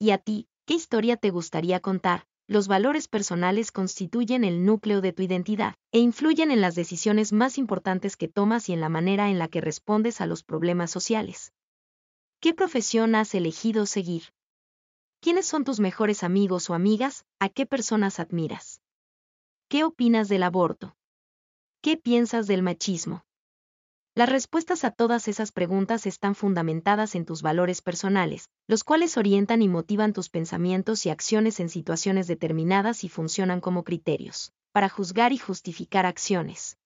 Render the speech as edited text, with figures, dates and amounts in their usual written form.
¿Y a ti, qué historia te gustaría contar? Los valores personales constituyen el núcleo de tu identidad e influyen en las decisiones más importantes que tomas y en la manera en la que respondes a los problemas sociales. ¿Qué profesión has elegido seguir? ¿Quiénes son tus mejores amigos o amigas? ¿A qué personas admiras? ¿Qué opinas del aborto? ¿Qué piensas del machismo? Las respuestas a todas esas preguntas están fundamentadas en tus valores personales, los cuales orientan y motivan tus pensamientos y acciones en situaciones determinadas y funcionan como criterios para juzgar y justificar acciones.